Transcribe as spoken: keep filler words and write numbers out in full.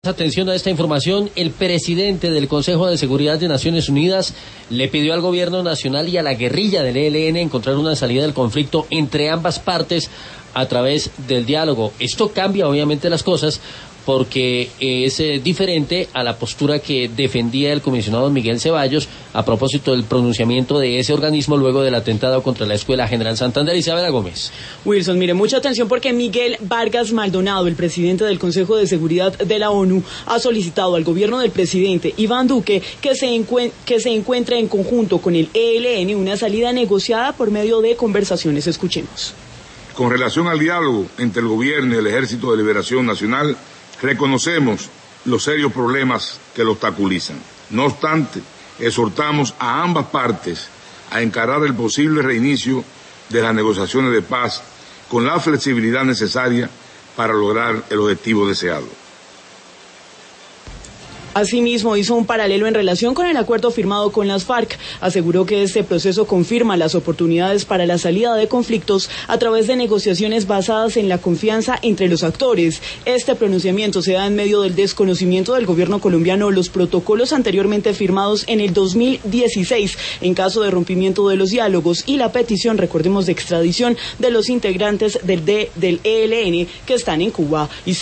Atención a esta información, el presidente del Consejo de Seguridad de Naciones Unidas le pidió al gobierno nacional y a la guerrilla del E L N encontrar una salida del conflicto entre ambas partes a través del diálogo. Esto cambia obviamente las cosas porque es eh, diferente a la postura que defendía el comisionado Miguel Ceballos a propósito del pronunciamiento de ese organismo luego del atentado contra la Escuela General Santander. Isabela Gómez. Wilson, mire, mucha atención porque Miguel Vargas Maldonado, el presidente del Consejo de Seguridad de la ONU, ha solicitado al gobierno del presidente Iván Duque que se, encuen- que se encuentre en conjunto con el E L N una salida negociada por medio de conversaciones. Escuchemos. Con relación al diálogo entre el gobierno y el Ejército de Liberación Nacional, reconocemos los serios problemas que lo obstaculizan. No obstante, exhortamos a ambas partes a encarar el posible reinicio de las negociaciones de paz con la flexibilidad necesaria para lograr el objetivo deseado. Asimismo, hizo un paralelo en relación con el acuerdo firmado con las FARC. Aseguró que este proceso confirma las oportunidades para la salida de conflictos a través de negociaciones basadas en la confianza entre los actores. Este pronunciamiento se da en medio del desconocimiento del gobierno colombiano los protocolos anteriormente firmados en el dos mil dieciséis en caso de rompimiento de los diálogos y la petición, recordemos, de extradición de los integrantes del, D, del E L N que están en Cuba.